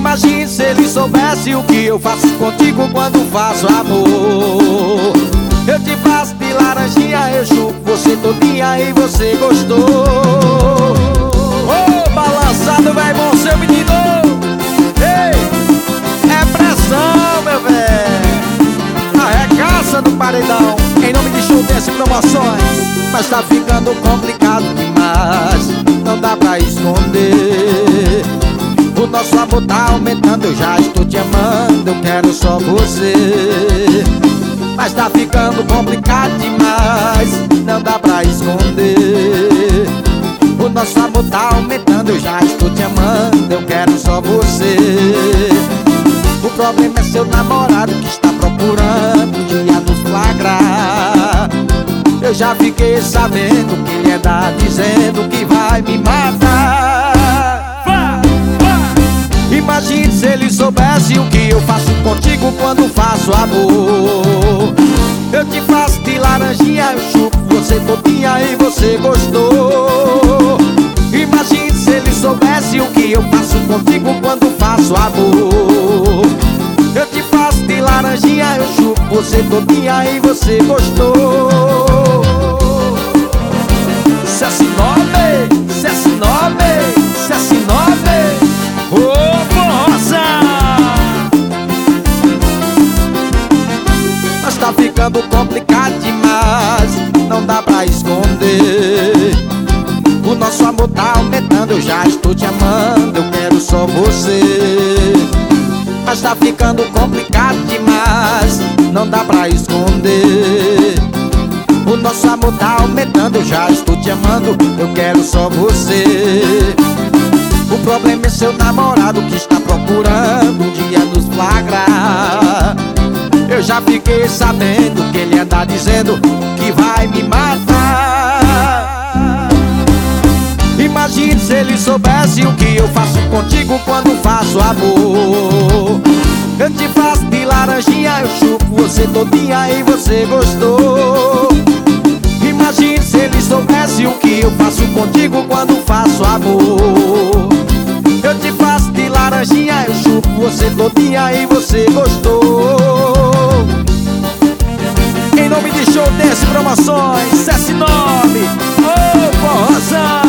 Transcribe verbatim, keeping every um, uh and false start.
Imagine se ele soubesse o que eu faço contigo quando faço amor. Eu te faço de laranjinha, eu chupo você todinha e você gostou. Ô, oh, balançado, vai bom seu menino. Ei, é pressão, meu velho. Arregaça no paredão, em nome de Show Dance Promoções. Mas tá ficando complicado demais, não dá pra esconder. O nosso amor tá aumentando, eu já estou te amando, eu quero só você. Mas tá ficando complicado demais, não dá pra esconder. O nosso amor tá aumentando, eu já estou te amando, eu quero só você. O problema é seu namorado que está procurando um dia nos flagrar. Eu já fiquei sabendo que ele anda dizendo que vai me matar. Imagine se ele soubesse o que eu faço contigo quando faço amor. Eu te faço de laranjinha, eu chupo você todinha e você gostou. Imagine se ele soubesse o que eu faço contigo quando faço amor. Eu te faço de laranjinha, eu chupo você todinha e você gostou. C S nove, C S nove, C S nove. Mas tá ficando complicado demais, não dá pra esconder. O nosso amor tá aumentando, eu já estou te amando, eu quero só você. Mas tá ficando complicado demais, não dá pra esconder. O nosso amor tá aumentando, eu já estou te amando, eu quero só você. O problema é seu namorado que está procurando um dia nos flagrar. Eu já fiquei sabendo que ele anda dizendo que vai me matar. Imagine se ele soubesse o que eu faço contigo quando faço amor. Eu te faço de laranjinha, eu chupo você todinha e você gostou. Imagine se ele soubesse o que eu faço contigo quando faço amor. Eu te faço de laranjinha, eu chupo você todinha e você gostou. Em nome de Show Dance Promoções, C S nove, ô, oh, forrozão.